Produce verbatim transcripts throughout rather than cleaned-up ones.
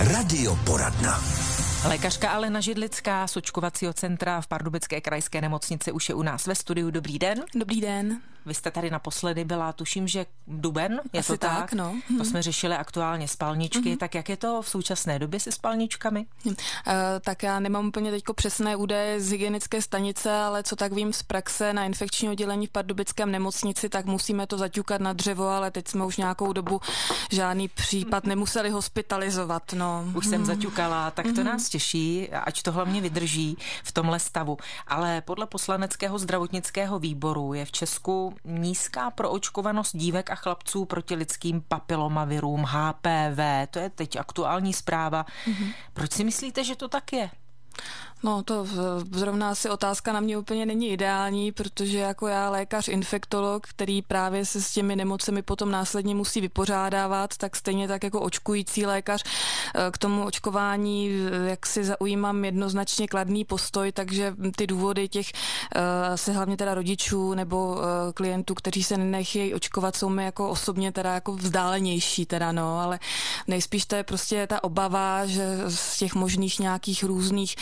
Radioporadna. Lékařka Alena Židlická z očkovacího centra v Pardubické krajské nemocnici už je u nás ve studiu. Dobrý den. Dobrý den. Vy jste tady naposledy byla, tuším, že duben, je Asi to tak? tak, no. To jsme řešili aktuálně spalničky, Mm-hmm. tak jak je to v současné době se spalničkami? Uh, tak já nemám úplně teďko přesné údaje z hygienické stanice, ale co tak vím z praxe na infekční oddělení v Pardubickém nemocnici, tak musíme to zaťukat na dřevo, ale teď jsme už nějakou dobu žádný případ nemuseli hospitalizovat. No. Už jsem zaťukala, tak to Mm-hmm. nás těší, ať to hlavně vydrží v tomhle stavu. Ale podle poslaneckého zdravotnického výboru je v Česku nízká proočkovanost dívek a chlapců proti lidským papilomavirům H P V. To je teď aktuální zpráva. Mm-hmm. Proč si myslíte, že to tak je? No to zrovna asi otázka na mě úplně není ideální, protože jako já lékař infektolog, který právě se s těmi nemocemi potom následně musí vypořádávat, tak stejně tak jako očkující lékař k tomu očkování jak si zaujímám jednoznačně kladný postoj, takže ty důvody těch se hlavně teda rodičů nebo klientů, kteří se nechají očkovat, jsou mi jako osobně teda jako vzdálenější teda, no, ale nejspíš to je prostě ta obava, že z těch možných nějakých různých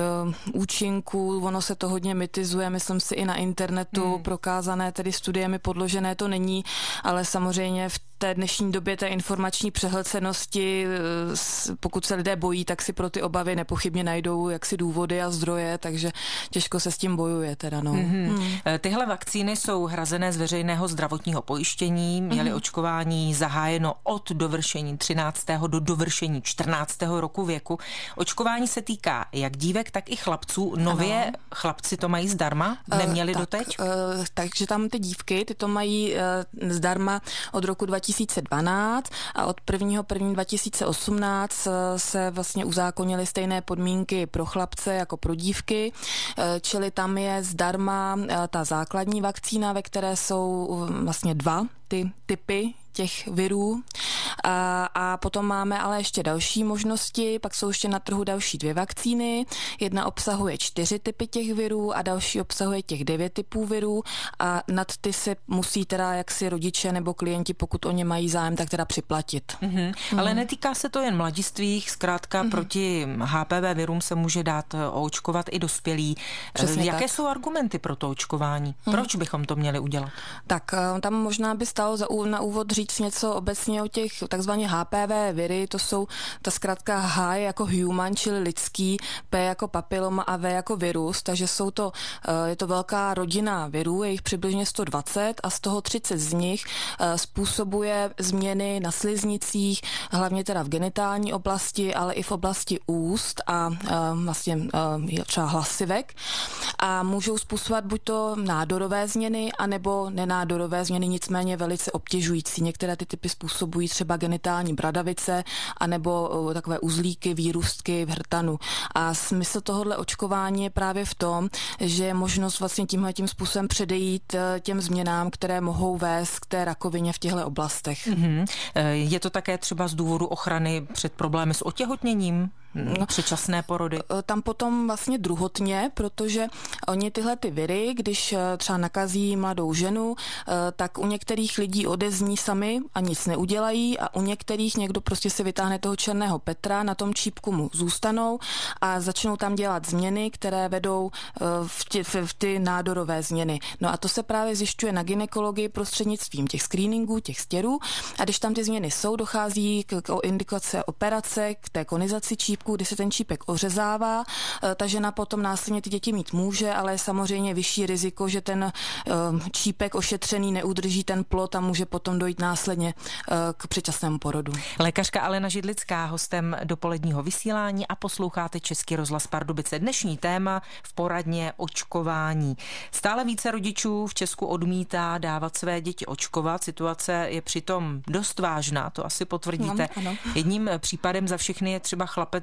účinků, ono se to hodně mitizuje, myslím si i na internetu, hmm. prokázané, tedy studiemi podložené to není, ale samozřejmě v té dnešní době té informační přehlcenosti, pokud se lidé bojí, tak si pro ty obavy nepochybně najdou jaksi důvody a zdroje, takže těžko se s tím bojuje teda, no. Mm-hmm. Hmm. Tyhle vakcíny jsou hrazené z veřejného zdravotního pojištění, měly mm-hmm. očkování zahájeno od dovršení třináctého do dovršení čtrnáctého roku věku. Očkování se týká jak dívek, tak i chlapců. Nově ano. Chlapci to mají zdarma? Neměli uh, doteď? Uh, takže tam ty dívky, ty to mají uh, zdarma od roku dva tisíce dvanáct a od prvního prvního dva tisíce osmnáct uh, se vlastně uzákonily stejné podmínky pro chlapce jako pro dívky, uh, čili tam je zdarma uh, ta základní vakcína, ve které jsou uh, vlastně dva ty typy těch virů. A, a potom máme ale ještě další možnosti, pak jsou ještě na trhu další dvě vakcíny. Jedna obsahuje čtyři typy těch virů a další obsahuje těch devět typů virů a nad ty se musí teda jaksi rodiče nebo klienti, pokud o ně mají zájem, tak teda připlatit. Mm-hmm. Mm. Ale netýká se to jen mladistvých, zkrátka mm-hmm. proti H P V virům se může dát oočkovat i dospělí. Přesně Jaké tak. jsou argumenty pro to očkování? Mm. Proč bychom to měli udělat? Tak tam možná by stalo za, na úvod říct něco obecně o těch takzvaně H P V viry, to jsou ta zkrátka H jako human, čili lidský, P jako papiloma a V jako virus, takže jsou to, je to velká rodina virů, je jich přibližně sto dvacet a z toho třicet z nich způsobuje změny na sliznicích, hlavně teda v genitální oblasti, ale i v oblasti úst a vlastně třeba hlasivek a můžou způsobovat buď to nádorové změny, anebo nenádorové změny, nicméně velice obtěžující. Některé ty typy způsobují třeba genitální bradavice anebo takové uzlíky, výrůstky v hrtanu. A smysl tohohle očkování je právě v tom, že je možnost vlastně tímhletím způsobem předejít těm změnám, které mohou vést k té rakovině v těchto oblastech. Mm-hmm. Je to také třeba z důvodu ochrany před problémy s otěhotněním? No, předčasné porody. Tam potom vlastně druhotně, protože oni tyhle ty viry, když třeba nakazí mladou ženu, tak u některých lidí odezní sami a nic neudělají a u některých někdo prostě si vytáhne toho černého Petra, na tom čípku mu zůstanou a začnou tam dělat změny, které vedou v, tě, v ty nádorové změny. No a to se právě zjišťuje na gynekologii prostřednictvím těch screeningů, těch stěrů a když tam ty změny jsou, dochází k, k indikace operace, k té konizaci čípku, kdy se ten čípek ořezává, ta žena potom následně ty děti mít může, ale je samozřejmě vyšší riziko, že ten čípek ošetřený neudrží ten plod a může potom dojít následně k předčasnému porodu. Lékařka Alena Židlická, hostem dopoledního vysílání a posloucháte Český rozhlas Pardubice. Dnešní téma v poradně očkování. Stále více rodičů v Česku odmítá dávat své děti očkovat. Situace je přitom dost vážná, to asi potvrdíte. No, ano. Jedním případem za všechny je třeba chlapec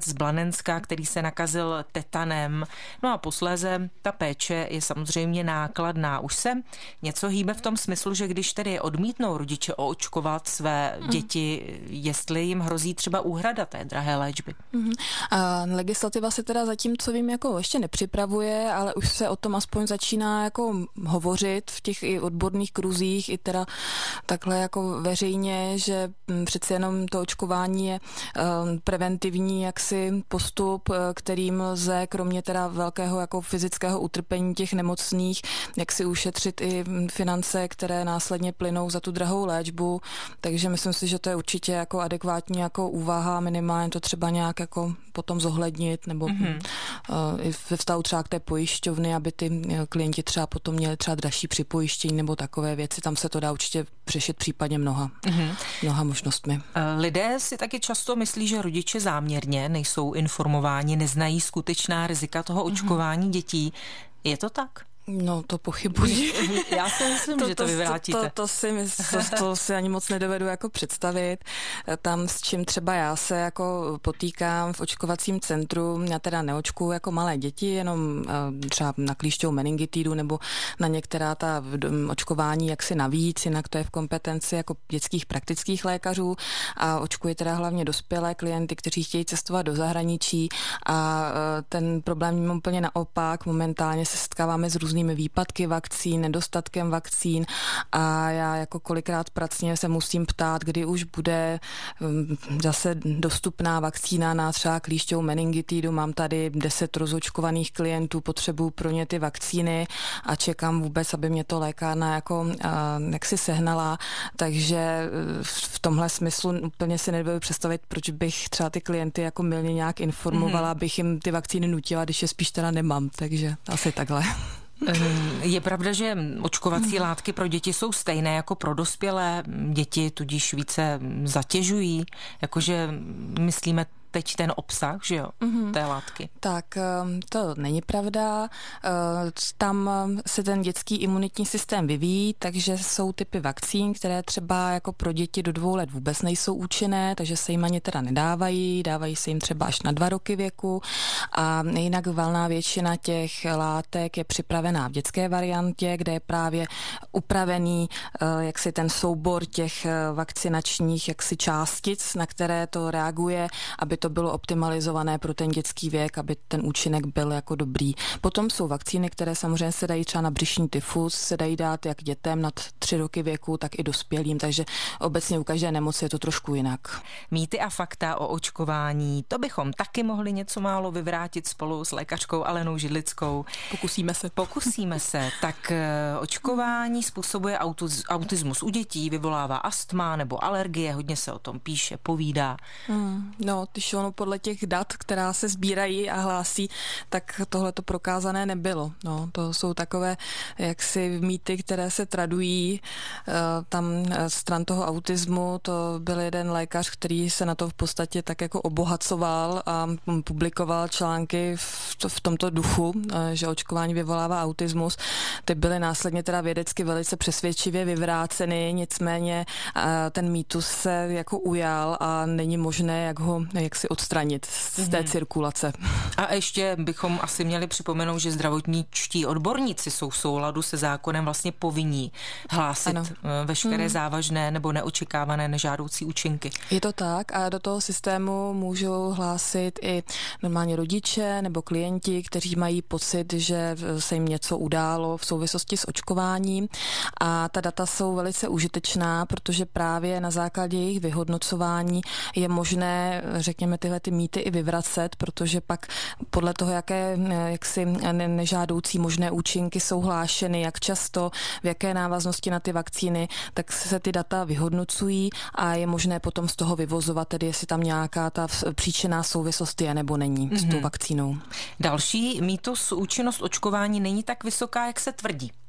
z Blanenska, který se nakazil tetanem. No a posléze ta péče je samozřejmě nákladná. Už se něco hýbe v tom smyslu, že když tedy odmítnou rodiče oočkovat své děti, jestli jim hrozí třeba úhrada té drahé léčby. Mm. A legislativa se teda zatím, co vím, jako ještě nepřipravuje, ale už se o tom aspoň začíná jako hovořit v těch i odborných kruzích, i teda takhle jako veřejně, že přece jenom to očkování je preventivní jaksi postup, kterým lze kromě teda velkého jako fyzického utrpení těch nemocných, jak si ušetřit i finance, které následně plynou za tu drahou léčbu, takže myslím si, že to je určitě jako adekvátní jako úvaha, minimálně to třeba nějak jako potom zohlednit, nebo mm-hmm. uh, i ve vztahu třeba k té pojišťovny, aby ty klienti třeba potom měli třeba dražší připojištění nebo takové věci, tam se to dá určitě řešit případně mnoha, mm-hmm. mnoha možnostmi. Lidé si taky často myslí, že rodiče záměrně nejsou informováni, neznají skutečná rizika toho očkování mm-hmm. dětí. Je to tak? No, to pochybuji. Já si myslím, to, že to, to vyvrátíte. To, to, to, si mysl, to, to si ani moc nedovedu jako představit. Tam, s čím třeba já se jako potýkám v očkovacím centru, já teda neočkuju jako malé děti, jenom třeba na klíšťovou meningitidu nebo na některá ta očkování jaksi navíc, jinak to je v kompetenci jako dětských praktických lékařů a očkuji teda hlavně dospělé klienty, kteří chtějí cestovat do zahraničí a ten problém je úplně naopak. Momentálně se setkáváme s různými výpadky vakcín, nedostatkem vakcín a já jako kolikrát pracně se musím ptát, kdy už bude zase dostupná vakcína na třeba klíšťovou meningitidu. Mám tady deset rozočkovaných klientů, potřebuju pro ně ty vakcíny a čekám vůbec, aby mě to lékárna jako jaksi sehnala, takže v tomhle smyslu úplně si nedovedu představit, proč bych třeba ty klienty jako mylně nějak informovala, mm-hmm. abych jim ty vakcíny nutila, když je spíš teda nemám, takže asi takhle. Je pravda, že očkovací látky pro děti jsou stejné jako pro dospělé. Děti tudíž více zatěžují, jakože myslíme teď ten obsah, že jo, mm-hmm. té látky. Tak to není pravda. Tam se ten dětský imunitní systém vyvíjí, takže jsou typy vakcín, které třeba jako pro děti do dvou let vůbec nejsou účinné, takže se jim ani teda nedávají, dávají se jim třeba až na dva roky věku a jinak valná většina těch látek je připravená v dětské variantě, kde je právě upravený jaksi ten soubor těch vakcinačních jaksi částic, na které to reaguje, aby to bylo optimalizované pro ten dětský věk, aby ten účinek byl jako dobrý. Potom jsou vakcíny, které samozřejmě se dají třeba na břišní tyfus, se dají dát jak dětem nad tři roky věku, tak i dospělým, takže obecně u každé nemoci je to trošku jinak. Mýty a fakta o očkování, to bychom taky mohli něco málo vyvrátit spolu s lékařkou Alenou Židlickou. Pokusíme se. Pokusíme se. Tak očkování způsobuje autismus u dětí, vyvolává astma nebo alergie, hodně se o tom píše, povídá. Hmm, no, když ono podle těch dat, která se sbírají a hlásí, tak tohle to prokázané nebylo. No, to jsou takové jaksi mýty, které se tradují. Tam stran toho autismu, to byl jeden lékař, který se na to v podstatě tak jako obohacoval a publikoval články v, to, v tomto duchu, že očkování vyvolává autismus. Ty byly následně teda vědecky velice přesvědčivě vyvráceny, nicméně ten mýtus se jako ujal a není možné, jak ho jak si odstranit z té mm-hmm. cirkulace. A ještě bychom asi měli připomenout, že zdravotničtí odborníci jsou v souladu se zákonem vlastně povinní hlásit ano. veškeré mm. závažné nebo neočekávané nežádoucí účinky. Je to tak a do toho systému můžou hlásit i normálně rodiče nebo klienti, kteří mají pocit, že se jim něco událo v souvislosti s očkováním a ta data jsou velice užitečná, protože právě na základě jejich vyhodnocování je možné, řekněme, tyhle ty mýty i vyvracet, protože pak podle toho, jaké jaksi nežádoucí možné účinky jsou hlášeny, jak často, v jaké návaznosti na ty vakcíny, tak se ty data vyhodnocují a je možné potom z toho vyvozovat, tedy jestli tam nějaká ta příčinná souvislost je nebo není mm-hmm. s tou vakcínou. Další mýtus, účinnost očkování není tak vysoká, jak se tvrdí.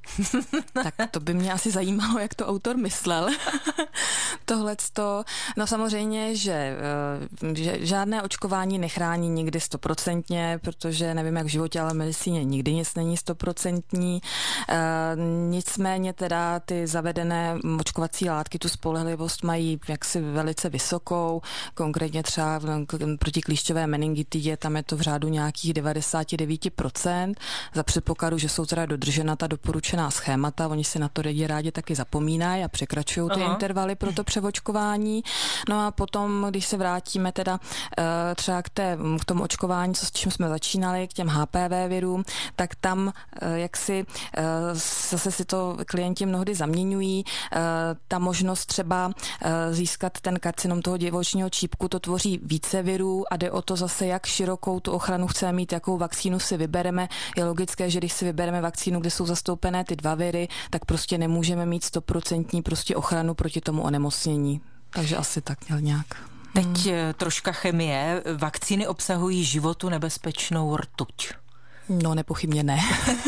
Tak to by mě asi zajímalo, jak to autor myslel. Tohleto. No samozřejmě, že, že žádné očkování nechrání nikdy stoprocentně, protože nevím, jak v životě, ale v medicíně nikdy nic není stoprocentní. Nicméně teda ty zavedené očkovací látky tu spolehlivost mají jaksi velice vysokou, konkrétně třeba proti klíšťové meningitidě, tam je to v řádu nějakých devadesát devět procent, za předpokladu, že jsou teda dodržena ta doporučená schémata, oni si na to lidi rádi taky zapomínají a překračují ty Aha. intervaly pro to přeočkování. No a potom, když se vrátíme teda třeba k, té, k tomu očkování, co s čím jsme začínali, k těm H P V virům, tak tam jak si zase si to klienti mnohdy zaměňují. Ta možnost třeba získat ten karcinom toho děložního čípku, to tvoří více virů a jde o to zase, jak širokou tu ochranu chceme mít, jakou vakcínu si vybereme. Je logické, že když si vybereme vakcínu, kde jsou zastoupené ty dva viry, tak prostě nemůžeme mít stoprocentní prostě ochranu proti tomu onemocnění. Takže asi tak nějak. Teď hmm. troška chemie. Vakcíny obsahují životu nebezpečnou rtuť. No, nepochybně ne.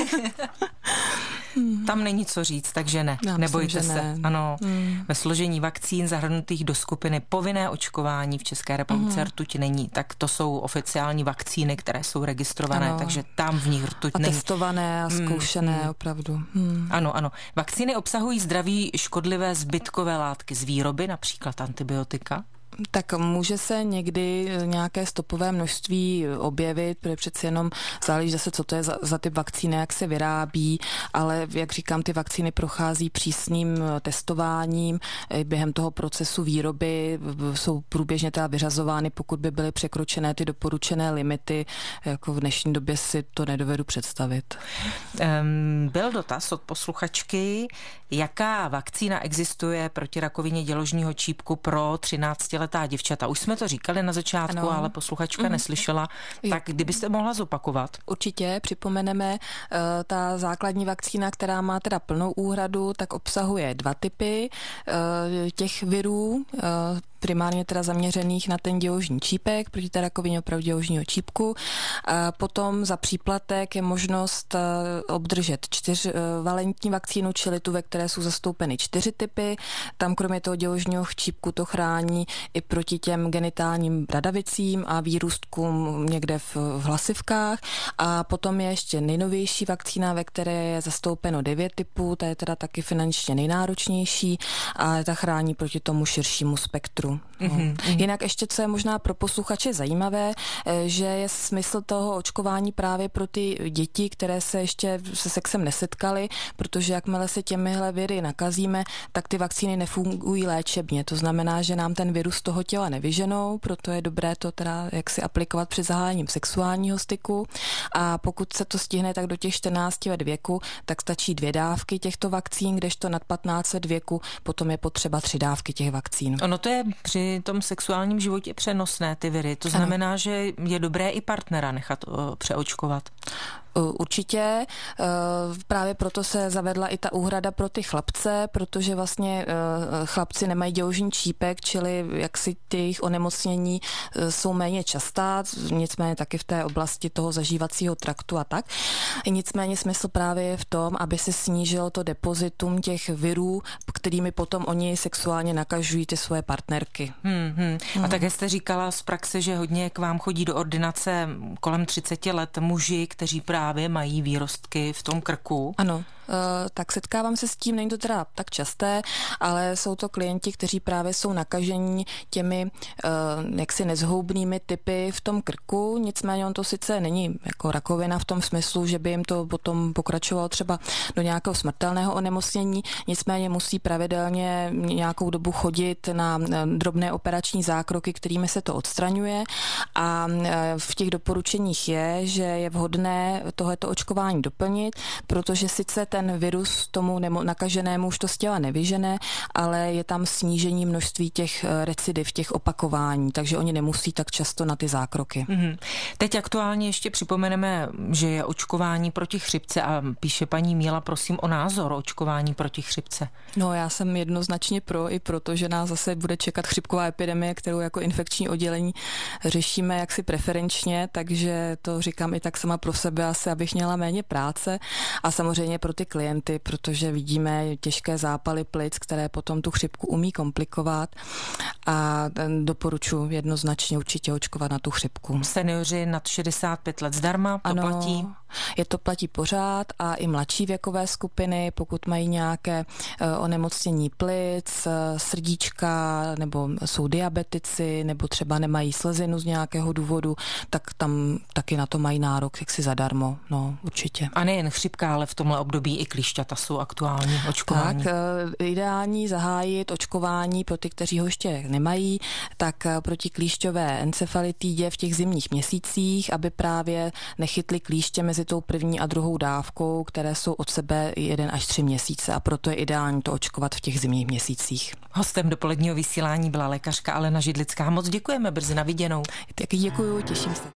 Tam není co říct, takže ne. Já Nebojte myslím, se. Ne. Ano. Hmm. Ve složení vakcín zahrnutých do skupiny povinné očkování v České republice hmm. rtuť není. Tak to jsou oficiální vakcíny, které jsou registrované, ano. takže tam v nich rtuť a není. A testované a zkoušené hmm. opravdu. Hmm. Ano, ano. Vakcíny obsahují zdraví škodlivé zbytkové látky z výroby, například antibiotika. Tak může se někdy nějaké stopové množství objevit, protože přeci jenom záleží zase, co to je za, za ty vakcíny, jak se vyrábí, ale jak říkám, ty vakcíny prochází přísným testováním. Během toho procesu výroby jsou průběžně teda vyřazovány, pokud by byly překročené ty doporučené limity. Jako v dnešní době si to nedovedu představit. Um, byl dotaz od posluchačky, jaká vakcína existuje proti rakovině děložního čípku pro třináctiletá děvčata. Už jsme to říkali na začátku, ano. ale posluchačka mm. neslyšela. Tak kdybyste mohla zopakovat? Určitě, připomeneme, ta základní vakcína, která má teda plnou úhradu, tak obsahuje dva typy těch virů, primárně teda zaměřených na ten děložní čípek, proti té rakovině opravdu děložního čípku. A potom za příplatek je možnost obdržet čtyřvalentní vakcínu, čili tu, ve které jsou zastoupeny čtyři typy. Tam kromě toho děložního čípku to chrání i proti těm genitálním bradavicím a výrůstkům někde v, v hlasivkách. A potom je ještě nejnovější vakcína, ve které je zastoupeno devět typů, ta je teda taky finančně nejnáročnější a ta chrání proti tomu širšímu spektru. Mm-hmm. Jinak ještě, co je možná pro posluchače zajímavé, že je smysl toho očkování právě pro ty děti, které se ještě se sexem nesetkaly, protože jakmile se těmihle viry nakazíme, tak ty vakcíny nefungují léčebně. To znamená, že nám ten virus z toho těla nevyženou, proto je dobré to teda jaksi aplikovat při zahájením sexuálního styku. A pokud se to stihne tak do těch čtrnácti let věku, tak stačí dvě dávky těchto vakcín, kdežto nad patnáct let věku potom je potřeba tři dávky těch vakcín. Ono to je při tom sexuálním životě přenosné, ty viry. To znamená, ano. že je dobré i partnera nechat o, přeočkovat. Určitě, právě proto se zavedla i ta úhrada pro ty chlapce, protože vlastně chlapci nemají děložní čípek, čili jaksi ty jejich onemocnění jsou méně častá, nicméně taky v té oblasti toho zažívacího traktu a tak. Nicméně smysl právě je v tom, aby se snížilo to depozitum těch virů, kterými potom oni sexuálně nakažují ty svoje partnerky. Hmm, hmm. A hmm. také jste říkala z praxe, že hodně k vám chodí do ordinace kolem třiceti let muži, kteří právě právě mají výrostky v tom krku. Ano, tak setkávám se s tím, není to teda tak časté, ale jsou to klienti, kteří právě jsou nakažení těmi jaksi nezhoubnými typy v tom krku, nicméně on to sice není jako rakovina v tom smyslu, že by jim to potom pokračovalo třeba do nějakého smrtelného onemocnění, nicméně musí pravidelně nějakou dobu chodit na drobné operační zákroky, kterými se to odstraňuje a v těch doporučeních je, že je vhodné tohleto očkování doplnit, protože sice ten virus tomu nemo- nakaženému už to z těla nevyžene, ale je tam snížení množství těch recidiv, těch opakování, takže oni nemusí tak často na ty zákroky. Mm-hmm. Teď aktuálně ještě připomeneme, že je očkování proti chřipce a píše paní Míla, prosím o názor očkování proti chřipce. No, já jsem jednoznačně pro, i proto, že nás zase bude čekat chřipková epidemie, kterou jako infekční oddělení řešíme jaksi preferenčně, takže to říkám i tak sama pro sebe asi, abych měla méně práce a samozřejmě pro ty klienty, protože vidíme těžké zápaly plic, které potom tu chřipku umí komplikovat a doporučuji jednoznačně určitě očkovat na tu chřipku. Seniori nad šedesát pět let zdarma, to ano, platí? Je to platí pořád a i mladší věkové skupiny, pokud mají nějaké onemocnění plic, srdíčka, nebo jsou diabetici, nebo třeba nemají slezinu z nějakého důvodu, tak tam taky na to mají nárok, jak si zadarmo, no určitě. A nejen chřipka, ale v tomhle období i klíšťata jsou aktuální očkování. Tak, ideální zahájit očkování pro ty, kteří ho ještě nemají, tak proti klíšťové encefalitidě v těch zimních měsících, aby právě nechytli klíště mezi tou první a druhou dávkou, které jsou od sebe jeden až tři měsíce a proto je ideální to očkovat v těch zimních měsících. Hostem dopoledního vysílání byla lékařka Alena Židlická. Moc děkujeme, brzy na viděnou. Taky děkuju, těším se.